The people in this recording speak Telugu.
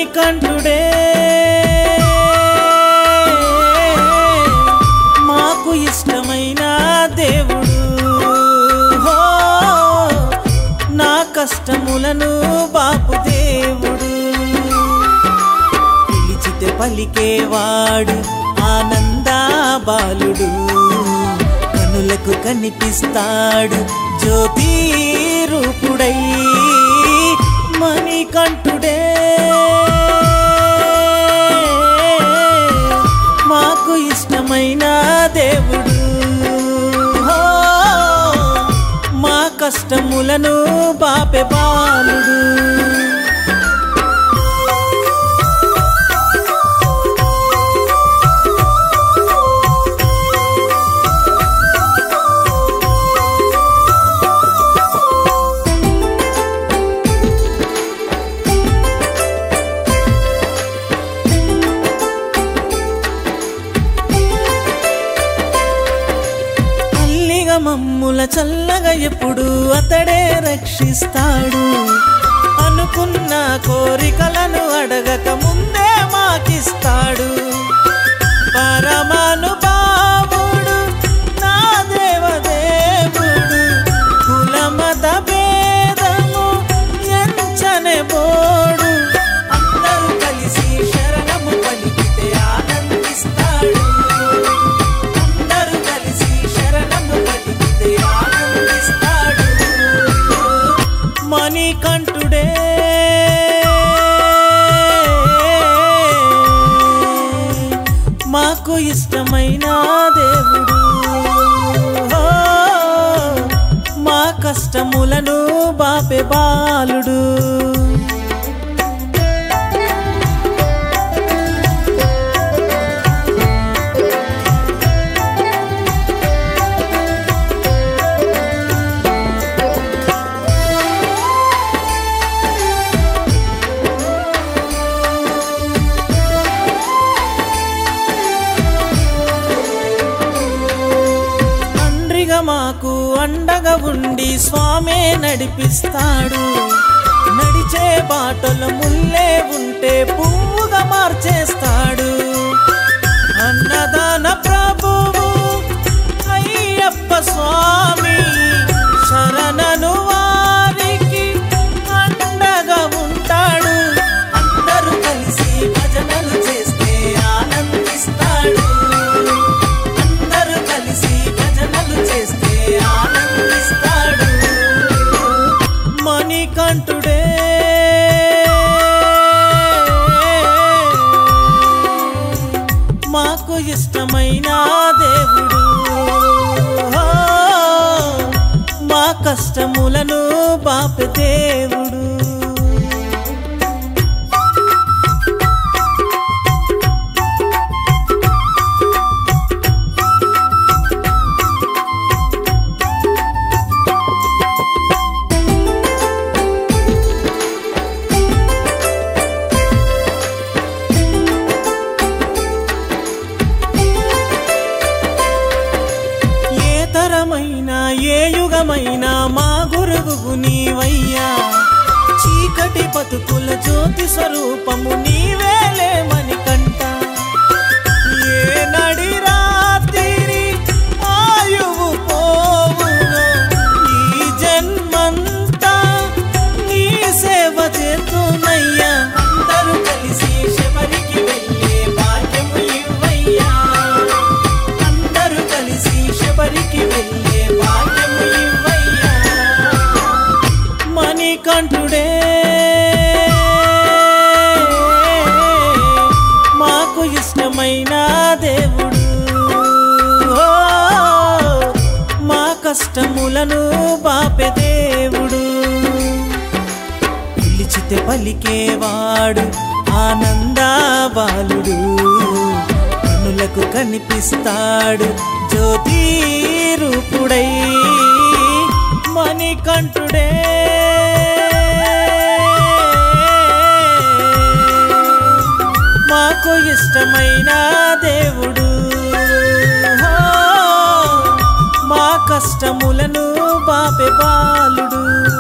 మణికంఠుడే మాకు ఇష్టమైన దేవుడు. నా కష్టములను బాపు దేవుడు. పిలిచితే పలికేవాడు ఆనందా బాలుడు. కనులకు కనిపిస్తాడు జ్యోతి రూపుడై. మణికంఠుడే మాకు ఇష్టమైన దేవుడు. మా కష్టములను బాపే బాలుడు. మమ్ముల చల్లగా ఎప్పుడు అతడే రక్షిస్తాడు. అనుకున్న కోరికలను అడగక ముందే మాకిస్తాడు. పరమానుభావుడు నా దేవదేవుడు. కులమత భేదము ఎంచనే బోడు. అందరూ కలిసి శరణము పలికితే ఆనందిస్తాడు. మణికంఠుడే మాకు ఇష్టమైన దేవుడు. మా కష్టములను బాపే బాలుడు. మాకు అండగా ఉండి స్వామే నడిపిస్తాడు. నడిచే బాటలో ముల్లే ఉంటే పువ్వుగా మార్చేస్తాడు. అన్నదాన ప్రభువు అయ్యప్ప స్వామి శరణను వారికి అండగా ఉంటాడు. అందరూ కలిసి భజనలు చేస్తే ఆనందిస్తాడు. అందరూ కలిసి భజనలు చేస్తే ఆనందిస్తాడు. మణికంఠుడే మాకు ఇష్టమైన దేవుడు. మా కష్టములను బాపే దేవుడు. ఏ యుగమైనా మా గురువు నీవయ్యా. చీకటి బతుకుల జ్యోతి స్వరూపము నీవేలే మణికంఠ. ఏ నడి రాత్రి ఆయువు పోవును ఈ జన్మంతా నీ సేవ చేతునయ్యా. అందరూ కలిసి శబరికి వెళ్ళే భాగ్యము ఇవ్వయ్యా. అందరూ కలిసి శబరికి వెళ్ళే భాగ్యము ఇవ్వయ్యా. మణికంఠుడే మాకు ఇష్టమైన దేవుడు. మా కష్టములను బాపే దేవుడు. పిలిచితే పలికేవాడు ఆనందా బాలుడు. కనులకు కనిపిస్తాడు జ్యోతి రూపుడై. మణికంఠుడే మాకు ఇష్టమైన దేవుడు. మా కష్టములను బాపే బాలుడు.